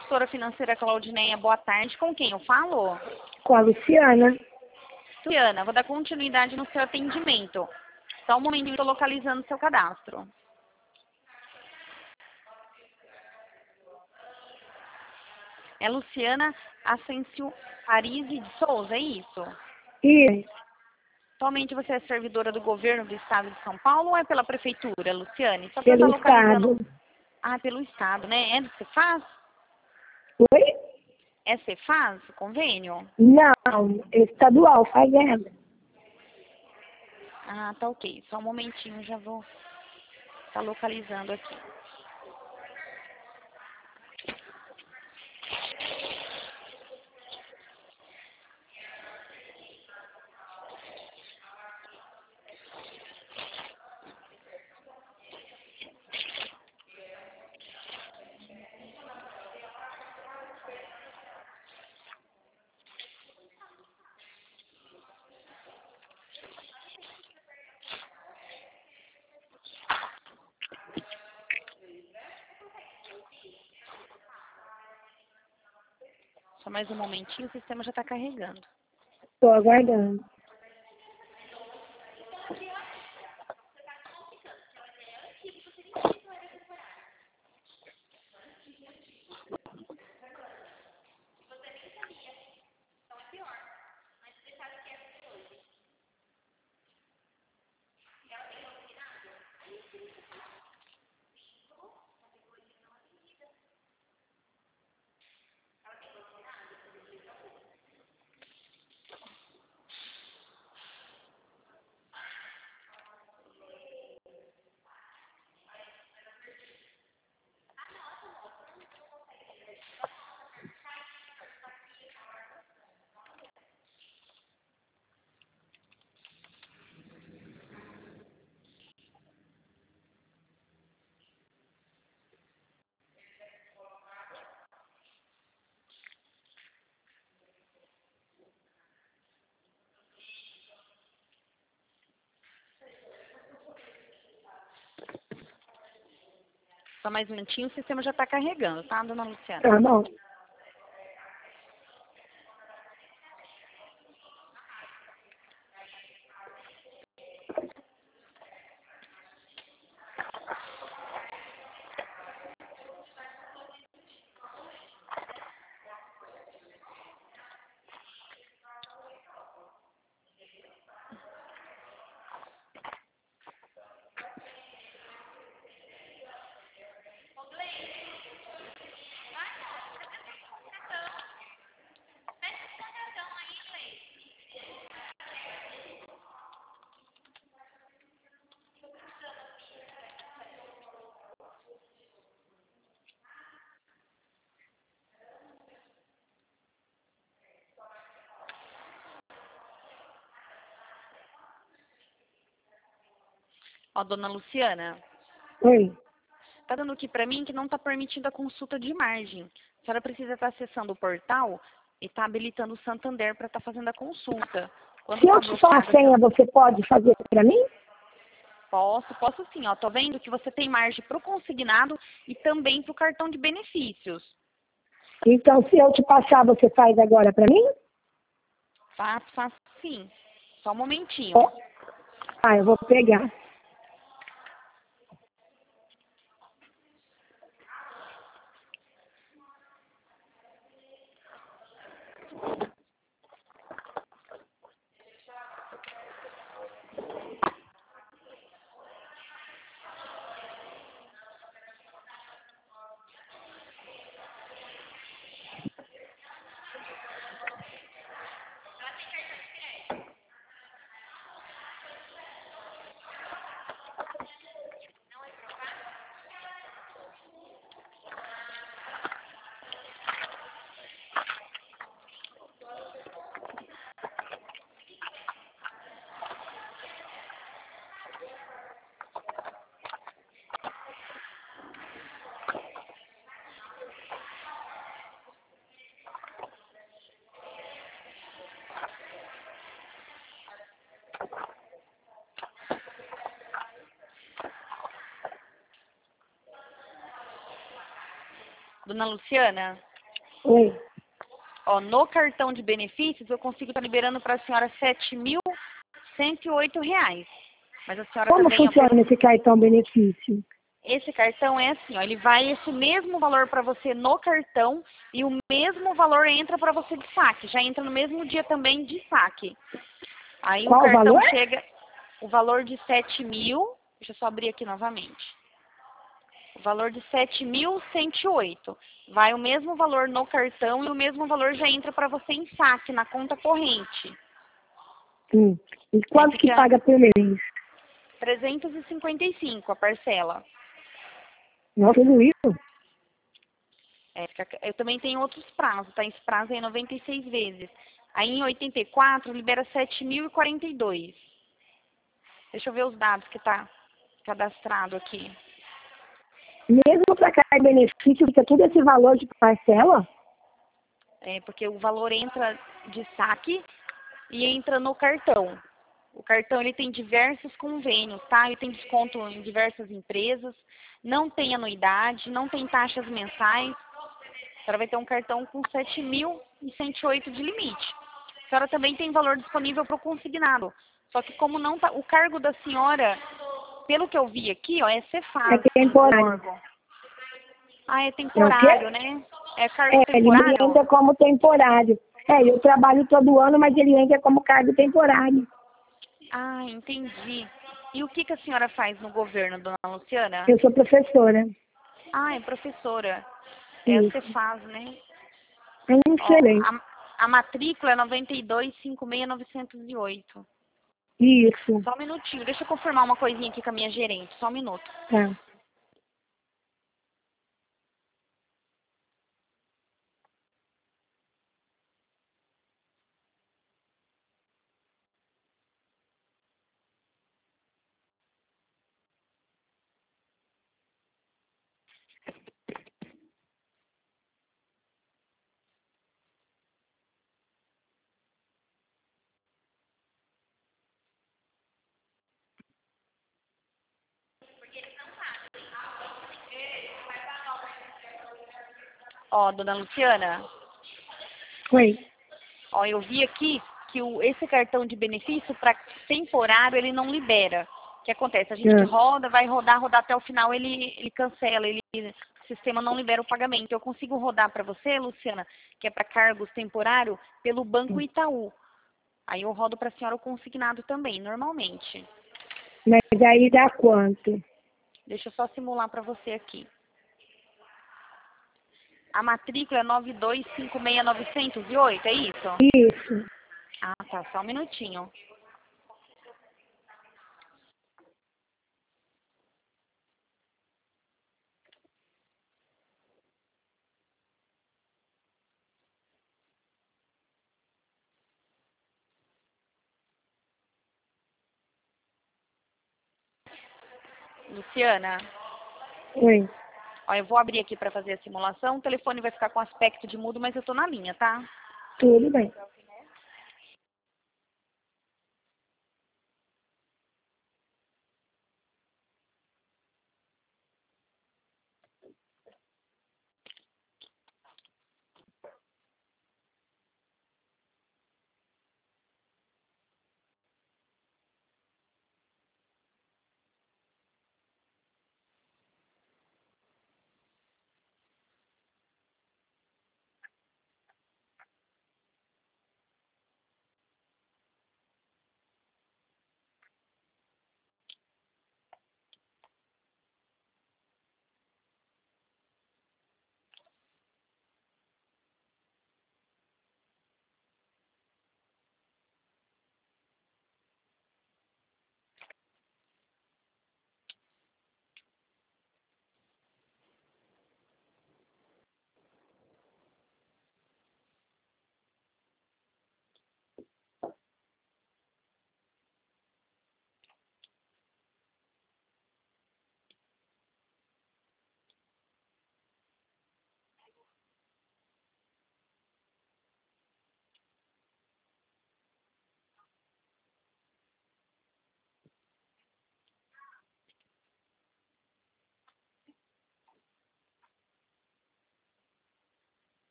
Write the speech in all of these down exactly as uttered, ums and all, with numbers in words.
consultora financeira Claudineia, boa tarde. Com quem eu falo? Com a Luciana. Luciana, vou dar continuidade no seu atendimento. Só um momentinho, estou localizando seu cadastro. É Luciana Ascencio Parisi de Souza, é isso? Isso. Atualmente você é servidora do governo do estado de São Paulo ou é pela prefeitura, Luciane? Só para Pelo estar localizando. Estado. Ah, pelo estado, né? É do Cefaz? Oi? É Cefaz, o convênio? Não, estadual, fazenda. Ah, tá ok. Só um momentinho, já vou estar localizando aqui. Só mais um momentinho, o sistema já está carregando. Estou aguardando. Só mais um minutinho, o sistema já está carregando, tá, dona Luciana? Tá bom. Ó, dona Luciana, Oi. tá dando aqui para mim que não está permitindo a consulta de margem. A senhora precisa estar acessando o portal e tá habilitando o Santander para estar fazendo a consulta. Quando Se tá eu te falar a bloqueada, senha, você pode fazer para mim? posso, posso sim, ó. Tô vendo que você tem margem para o consignado e também para o cartão de benefícios. Então, se eu te passar, você faz agora para mim? Faço, faço sim. Só um momentinho. Ó. Ah, eu vou pegar. Dona Luciana, Oi. Ó, no cartão de benefícios, eu consigo estar liberando para a senhora sete mil cento e oito reais. Mas a senhora Como também... funciona esse cartão benefício? Esse cartão é assim, ó, ele vai esse mesmo valor para você no cartão e o mesmo valor entra para você de saque. Já entra no mesmo dia também de saque. Aí Qual o o cartão valor? chega, o valor de sete mil, deixa eu só abrir aqui novamente. O valor de sete mil cento e oito. Vai o mesmo valor no cartão e o mesmo valor já entra para você em saque, na conta corrente. Hum. E Aí quanto que fica paga por mês? trezentos e cinquenta e cinco a parcela. Não, tudo isso? É, fica- eu também tenho outros prazos, tá? Esse prazo é em noventa e seis vezes. Aí em oitenta e quatro libera sete mil e quarenta e dois. Deixa eu ver os dados que tá cadastrado aqui. Mesmo para cada benefício, fica tudo esse valor de parcela? É, porque o valor entra de saque e entra no cartão. O cartão ele tem diversos convênios, tá? Ele tem desconto em diversas empresas, não tem anuidade, não tem taxas mensais. A senhora vai ter um cartão com sete mil cento e oito de limite. A senhora também tem valor disponível para o consignado. Só que como não tá, o cargo da senhora, pelo que eu vi aqui, ó, é É Cefaz, o temporário. órgão. Ah, é É o temporário, quê? né? É cargo É, ele temporário? entra como temporário. É, eu trabalho todo ano, mas ele entra como cargo temporário. Ah, entendi. E o que, que a senhora faz no governo, dona Luciana? Eu sou professora. Ah, é professora. É a Isso. Cefaz, né? É um Ó, excelente. a, a matrícula é noventa e dois, cinquenta e seis, novecentos e oito. Isso. Só um minutinho, deixa eu confirmar uma coisinha aqui com a minha gerente, só um minuto. Tá. Ó, dona Luciana, Oi. ó, eu vi aqui que o, esse cartão de benefício para temporário ele não libera. O que acontece? A gente que Ah, roda, vai rodar, rodar até o final, ele, ele cancela, ele, o sistema não libera o pagamento. Eu consigo rodar para você, Luciana, que é para cargos temporário, pelo Banco Itaú. Aí eu rodo para a senhora o consignado também, normalmente. mas aí dá quanto? Deixa eu só simular para você aqui. A matrícula é nove dois cinco seis nove zero oito, é isso? Isso. Ah, tá, só um minutinho. Luciana, Oi. ó, eu vou abrir aqui para fazer a simulação. O telefone vai ficar com aspecto de mudo, mas eu tô na linha, tá? Tudo bem.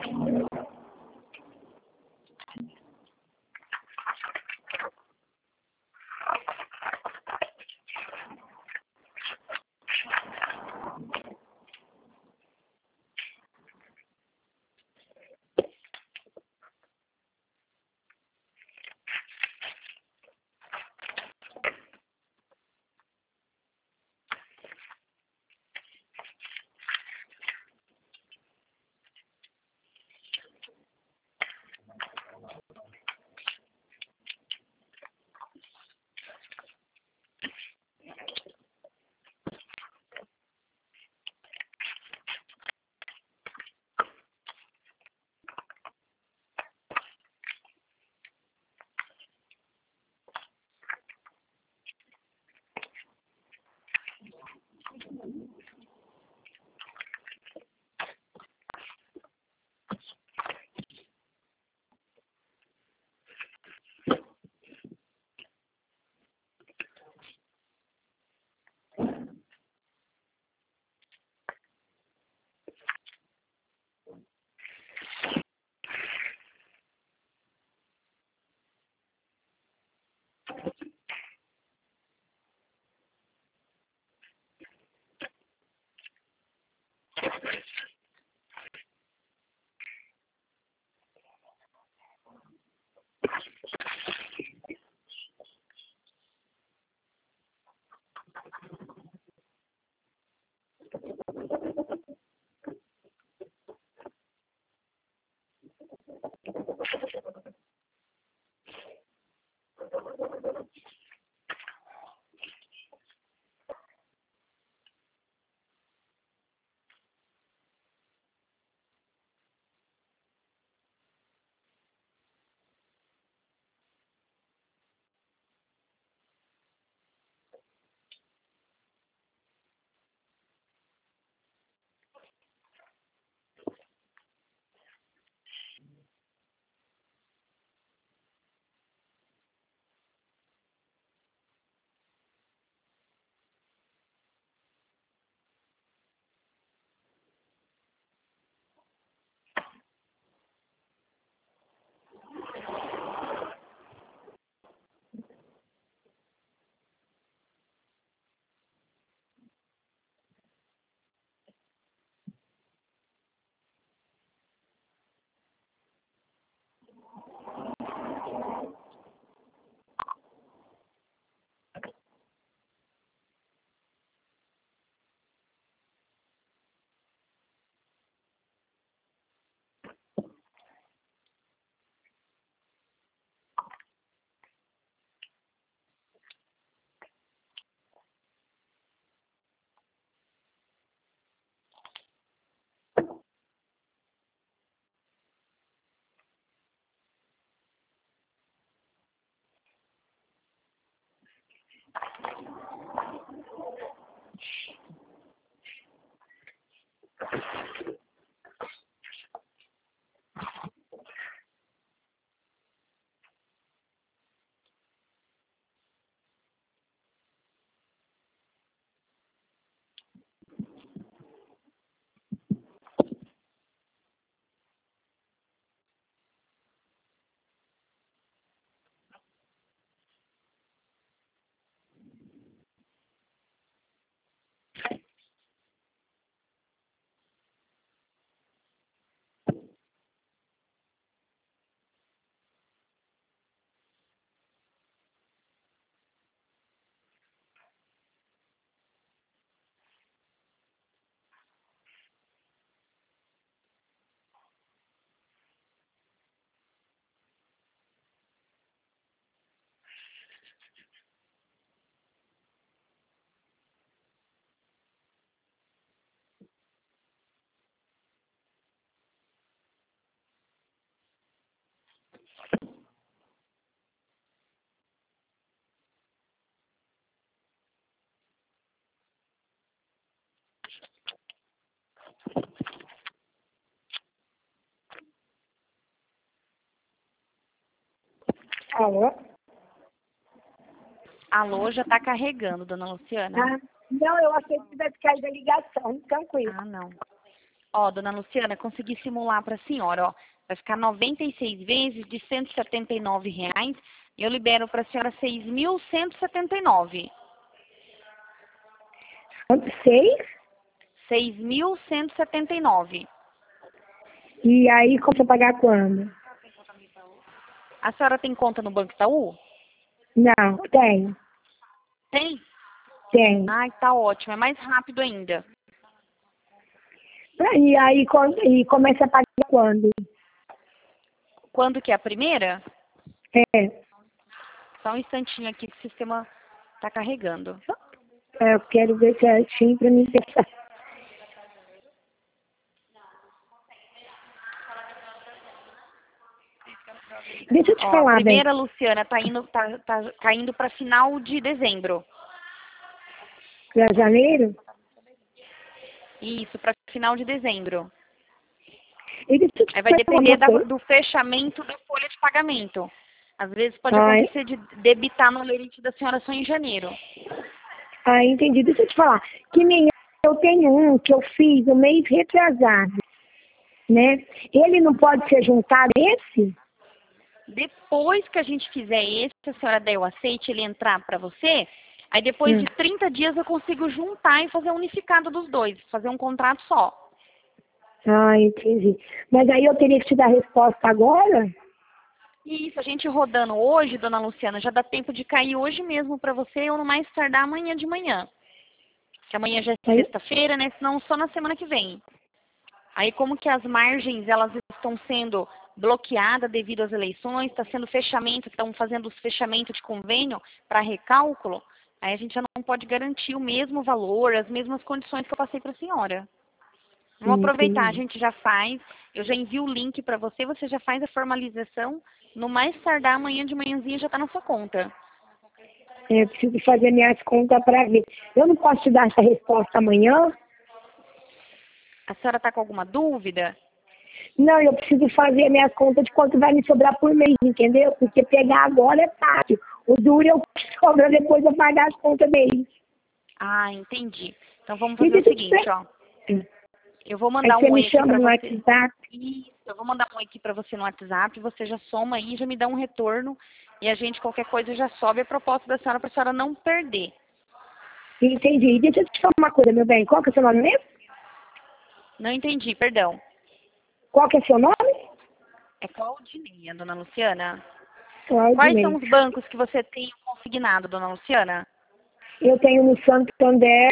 Alô? Alô, já está carregando, dona Luciana. Ah, não, eu achei que tivesse caído a ligação, tranquilo. Ah, não. Ó, dona Luciana, consegui simular para a senhora, ó. Vai ficar noventa e seis vezes de cento e setenta e nove reais e eu libero para a senhora seis mil cento e setenta e nove. Seis? seis mil cento e setenta e nove. E aí, como você pagar quando? A senhora tem conta no Banco Itaú? Não, tem. Tem? Tem. Ai, tá ótimo. É mais rápido ainda. E aí, quando- e começa a pagar quando? Quando que é a primeira? É, Só um instantinho aqui que o sistema tá carregando. eu quero ver certinho para me pensar. Deixa eu te Ó, a falar, bem. primeira, Luciana, tá indo, tá, tá caindo para final de dezembro. Para janeiro? Isso, para final de dezembro. E deixa eu te Aí vai perguntar depender uma da- coisa. do fechamento da folha de pagamento. Às vezes pode Ai, acontecer de debitar no lerite da senhora só em janeiro. ah, entendi. Deixa eu te falar. Que nem eu tenho um que eu fiz no mês retrasado, né? Ele não pode ser juntado a esse? Depois que a gente fizer esse, se a senhora der o aceite, ele entrar para você, aí depois Hum. de trinta dias eu consigo juntar e fazer um unificado dos dois, fazer um contrato só. Ah, entendi. Mas aí eu teria que te dar a resposta agora? E isso, a gente rodando hoje, dona Luciana, já dá tempo de cair hoje mesmo para você ou no mais tardar amanhã de manhã. Que amanhã já é Aí, sexta-feira, né? Senão só na semana que vem. Aí como que as margens elas estão sendo bloqueadas devido às eleições, está sendo fechamento, estão fazendo os fechamentos de convênio para recálculo, aí a gente já não pode garantir o mesmo valor, as mesmas condições que eu passei para a senhora. Vamos aproveitar, a entendi. gente já faz, eu já envio o link para você, você já faz a formalização, no mais tardar amanhã de manhãzinha já está na sua conta. É, eu preciso fazer minhas contas para ver. Eu não posso te dar essa resposta amanhã? A senhora está com alguma dúvida? Não, eu preciso fazer minhas contas de quanto vai me sobrar por mês, entendeu? Porque pegar agora é fácil. O duro é o que sobra depois eu pagar as contas deles. Ah, entendi. Então vamos E fazer o deixa eu te seguinte, ó. perguntar. Eu vou Aí mandar você um oi me aqui chama para no você. WhatsApp. Isso, eu vou mandar um aqui para você no WhatsApp, você já soma aí, já me dá um retorno e a gente, qualquer coisa, já sobe a proposta da senhora para a senhora não perder. Entendi. E deixa eu te falar uma coisa, meu bem. Qual que é o seu nome mesmo? Não entendi, perdão. Qual que é o seu nome? É Claudineia, dona Luciana? Quais são Claudinei. os bancos que você tem consignado, dona Luciana? Eu tenho no Santander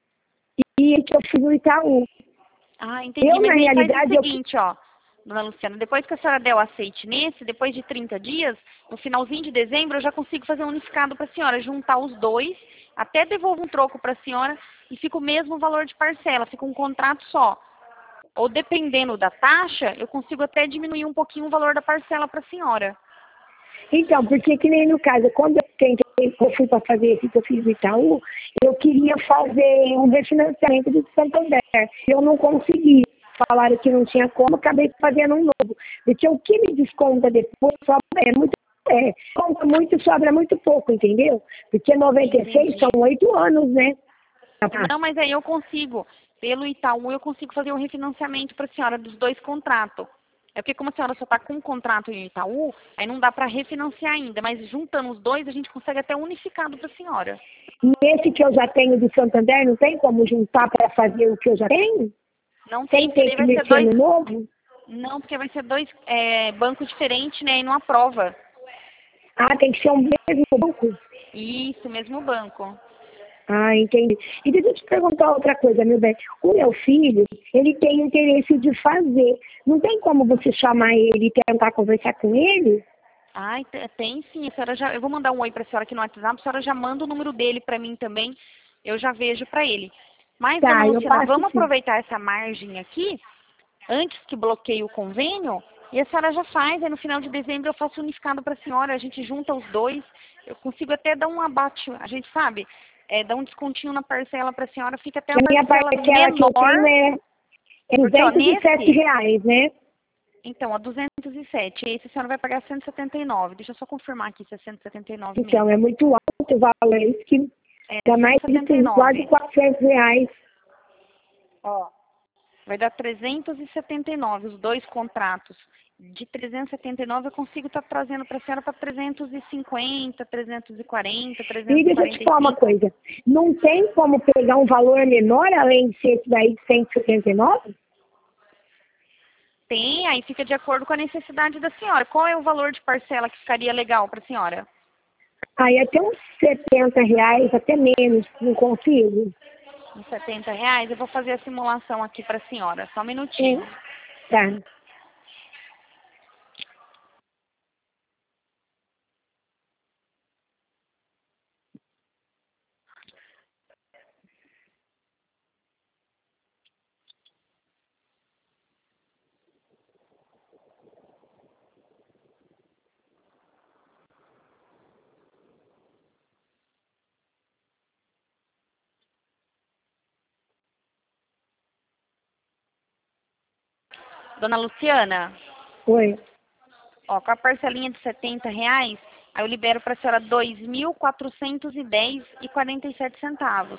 e que eu fiz no Itaú. Ah, entendi, Eu, mas na aí faz o realidade, eu... seguinte, ó. Dona Luciana, depois que a senhora der o aceite nesse, depois de trinta dias, no finalzinho de dezembro, eu já consigo fazer um unificado para a senhora, juntar os dois, até devolvo um troco para a senhora e fica o mesmo valor de parcela, fica um contrato só. Ou dependendo da taxa, eu consigo até diminuir um pouquinho o valor da parcela para a senhora. Então, porque que nem no caso, quando eu tentei, eu fui para fazer esse que eu fiz no Itaú, eu queria fazer um refinanciamento do Santander. Eu não consegui. Falaram que não tinha como, acabei fazendo um novo. Porque o que me desconta depois sobra é muito, é, conta muito, sobra muito pouco, entendeu? Porque noventa e seis são Entendi. oito anos, né? Não, mas aí eu consigo, pelo Itaú, eu consigo fazer um refinanciamento para a senhora dos dois contratos. É porque como a senhora só está com um contrato em Itaú, aí não dá para refinanciar ainda, mas juntando os dois a gente consegue até unificado para a senhora. Nesse que eu já tenho do Santander, não tem como juntar para fazer o que eu já tenho? Não tem, Sem porque ter daí que vai ser mexer dois. no novo? Não, porque vai ser dois é, bancos diferentes, né? E não aprova. Ah, tem que ser um mesmo banco? Isso, mesmo banco. Ah, entendi. E deixa eu te perguntar outra coisa, meu bem. O meu filho, ele tem interesse de fazer. Não tem como você chamar ele e tentar conversar com ele? Ai, te- tem sim. A senhora já, eu vou mandar um oi para a senhora aqui no WhatsApp. A senhora já manda o número dele para mim também. Eu já vejo para ele. Mas, dona Tá, eu Luciana, passo vamos sim. aproveitar essa margem aqui, antes que bloqueie o convênio, e a senhora já faz. Aí no final de dezembro eu faço unificado para a senhora. A gente junta os dois. Eu consigo até dar um abate, a gente sabe, é, dar um descontinho na parcela para a senhora. Fica até a A minha parcela parcela que eu tenho menor. é, é Porque, ó, duzentos e sete nesse, reais, né? então, a duzentos e sete, esse a senhora vai pagar cento e setenta e nove. Deixa eu só confirmar aqui se é cento e setenta e nove Então, é mesmo. muito alto o valor. É isso que É dá mais cento e setenta e de quase nove. quatrocentos reais. Ó. Vai dar trezentos e setenta e nove, os dois contratos. De trezentos e setenta e nove eu consigo estar trazendo para a senhora para trezentos e cinquenta, trezentos e quarenta, E deixa eu te falar uma trezentos e quarenta e cinco. coisa. Não tem como pegar um valor menor além de ser esse daí de cento e setenta e nove? Tem, aí fica de acordo com a necessidade da senhora. Qual é o valor de parcela que ficaria legal para a senhora? Aí até uns setenta reais, até menos, não consigo. Uns setenta reais? Eu vou fazer a simulação aqui para a senhora. Só um É. minutinho. Tá. Dona Luciana, Oi. ó, com a parcelinha de setenta reais, aí eu libero para a senhora dois mil quatrocentos e dez reais e quarenta e sete centavos.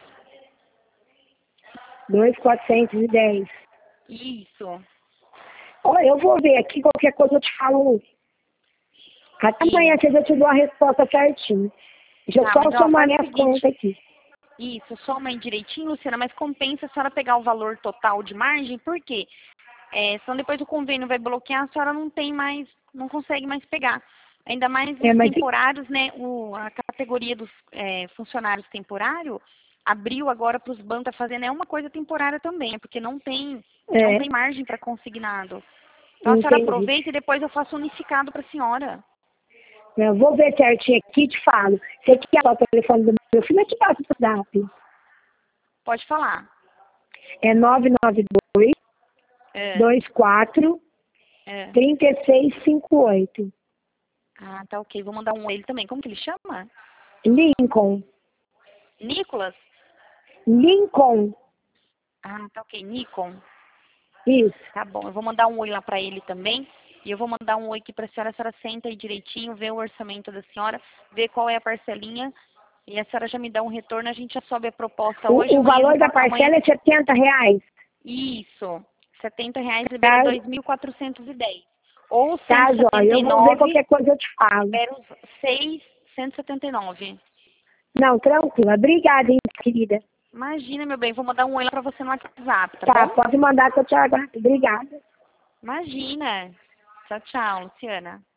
dois mil quatrocentos e dez. Isso. Ó, eu vou ver aqui, qualquer coisa eu te falo. Até amanhã cedo eu te dou a resposta certinho. Deixa eu Tá, só mas ó, somar faz o minhas seguinte. contas aqui. Isso, soma aí direitinho, Luciana, mas compensa a senhora pegar o valor total de margem, por quê? É, senão depois o convênio vai bloquear, a senhora não tem mais, não consegue mais pegar. Ainda mais É, os mas temporários, né? O, a categoria dos é, funcionários temporários abriu agora para os bancos, tá fazendo, é uma coisa temporária também, é porque não tem, não é, tem margem para consignado. Então a senhora entendi. aproveita e depois eu faço unificado para a senhora. Eu vou ver certinho aqui e te falo. Você quer o telefone do meu filho? Eu te passo o zap. Pode falar. É nove nove dois, É, dois quatro, é. três seis cinco oito. Ah, tá ok. Vou mandar um ele também. Como que ele chama? Lincoln. Nicolas? Lincoln. Ah, tá ok. Nikon. Isso. Tá bom. Eu vou mandar um oi lá pra ele também. E eu vou mandar um oi aqui pra senhora. A senhora senta aí direitinho, vê o orçamento da senhora, vê qual é a parcelinha. E a senhora já me dá um retorno. A gente já sobe a proposta hoje. O, o Amanhã, valor da amanhã... parcela é setenta reais. Isso. setenta reais libera Tá, dois mil quatrocentos e dez. Ou tá, cento e jóia. setenta Eu e vou ver nove qualquer coisa eu te falo. libera os seis cento e setenta e nove. Não, tranquila. Obrigada, hein, querida. Imagina, meu bem. Vou mandar um oi lá pra você no WhatsApp, tá Tá, bom? pode mandar que eu te aguardo. Obrigada. Imagina. Tchau, tchau, Luciana.